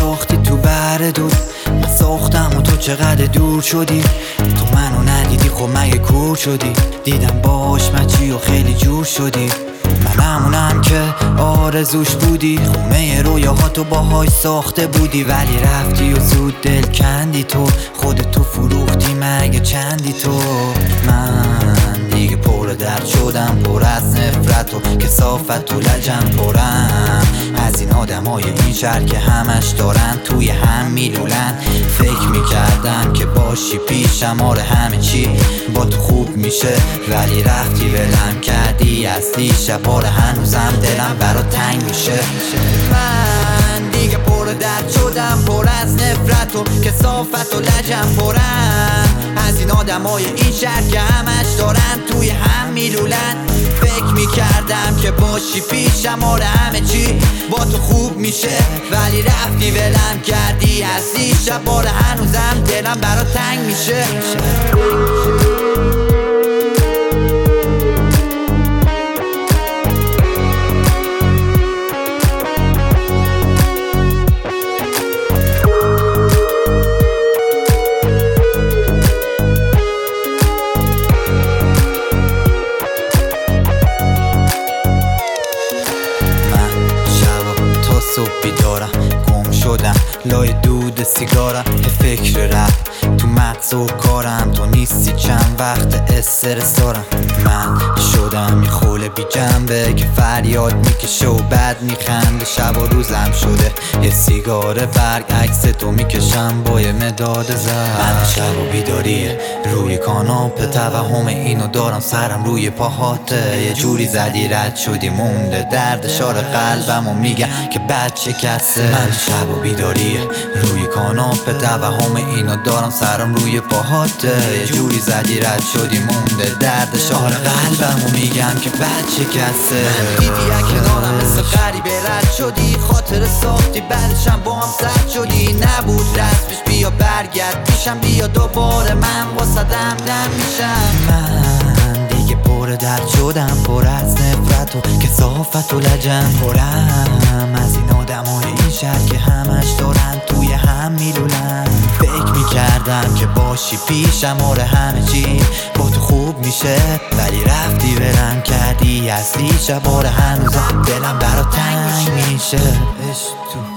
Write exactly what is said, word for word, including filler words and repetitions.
ساختی تو بر دود، من ساختم و تو چقدر دور شدی. تو منو ندیدی خب مگه کور شدی؟ دیدم باش مچی و خیلی جور شدی. من همونم که آرزوش بودی، خونه رویاهاتو باهاش ساخته بودی. ولی رفتی و زود دل کندی، تو خودتو فروختی مگه چندی تو. من دیگه پر درد شدم، پر از نفرت و کثافت و لجم پرم از این آدمای این شهر که همش دارن توی هم میلولن. فکر میکردم که باشی پیشم، آره همه چی با تو خوب میشه، ولی رفتی ولم کردی از دیشب. آره هنوزم دلم برات تنگ میشه. من دیگه پر درد شدم، پر از نفرت و کثافت و لجم پرم از این آدمای این شهر که همش دارن توی هم میلولن. فکر میکردم که باشی پیشم، آره همه چی با تو خوب میشه، ولی رفتی ولم کردی از دیشب. آره هنوزم دلم برات تنگ میشه. صبح بیدارم، گم شدم لای دود سیگارم، فکر رپ تو مغز و کارم. تو نیستی چند وقت استرس دارم. من شدم یه خوله بی جنبه که فریاد میکشه و بعد میخنده. شب و روزم شده یه سیگار برگ، عکس تو میکشم با یه مداد زرد. من شب و بیداریه روی کاناپه، توهم اینو دارم سرم روی پاهاته. یه جوری زدی رد شدی مونده درد شار قلبم و میگم که بد شکسته. من شب و بیداریه روی کاناپه، توهم اینو دارم سرم روی پاهاته. یه جوری زدی رد شدی مونده درد شار قلبم و میگم که بد شکسته. دیدی کنارم مثل غریبه رد شدی، خاطر ساختی بعدشم با هم سرد شدی. نبود رسمش بیا برگرد پیشم، بیا دوباره من واسه دم دم میشم. من دیگه پر درد شدم، پر از نفرت و کثافت و لجم پرم از این آدمای این شهر که همش دارن توی هم میلولن. فکر میکردم که باشی پیشم، آره همه چی با تو خوب میشه، ولی رفتی ولم کردی از دیشب. آره هنوزم دلم برات تنگ میشه.